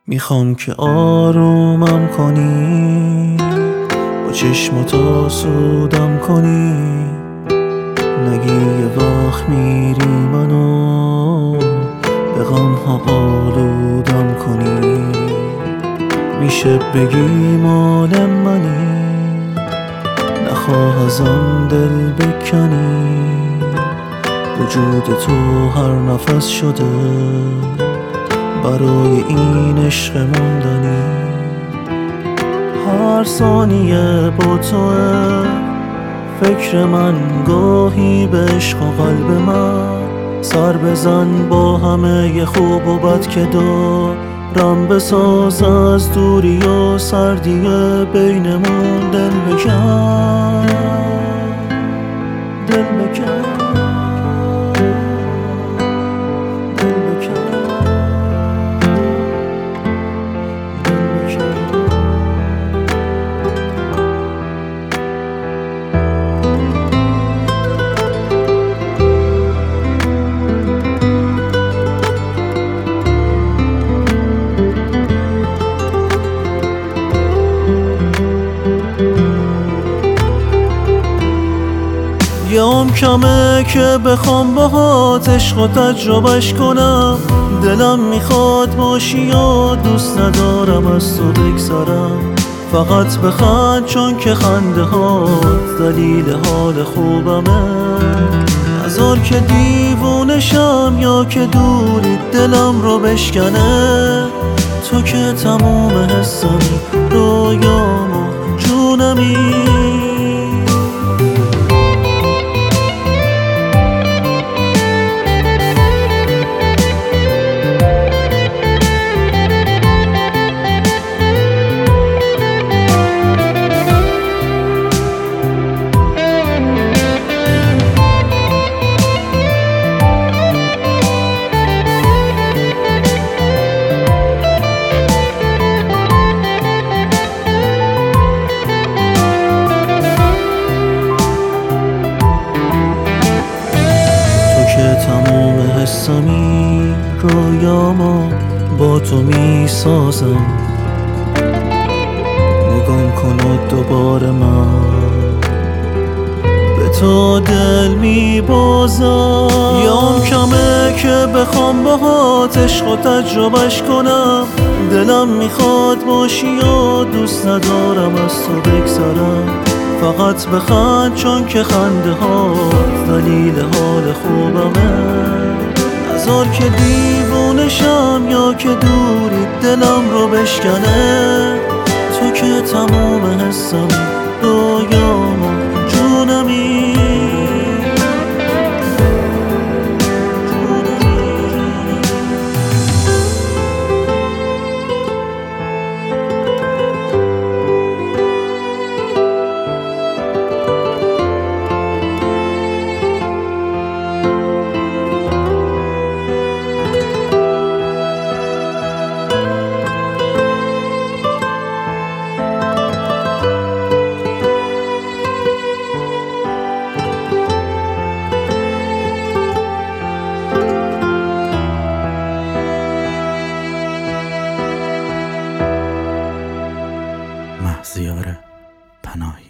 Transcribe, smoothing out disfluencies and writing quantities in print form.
میخوام که آرومم کنی، با چشماتو سودم کنی، نگی یه وقت میری منو به غمها آلودم کنی. میشه بگی مال منی، نخواه ازم دل بکنی، وجود تو هر نفس شده برای این عشق موندنی. هر ثانیه با توه فکر من، گاهی به عشق و قلب من. سر بزن با همه خوب و بد که دارم، بساز از دوری و سردی بینمون دل بکن، دل بکن. یه عمر کمه که بخوام باهات عشق و تجربهش کنم. دلم میخواد باشی و دوست ندارم از تو بگذرم. فقط بخند چون که خنده هات دلیل حال خوبمه. نذار که دیوونشم یا که دوری دلم رو بشکنه. تو که تموم حسمی، رویام و جونمی. تموم حسمی، رویامو با تو میسازم. نگام کن و دوباره من به تو دل میبازم. یه عمر کمه که بخوام باهات عشق و تجربهش کنم. دلم میخواد باشی و دوست ندارم از تو بگذرم. فقط بخند چون که خنده هات دلیل حال خوبمه. نذار که دیوونشم یا که دوری دلم رو بشکنه. تو که تموم حسمی، رویام و جونمی. مهزیار پناهی.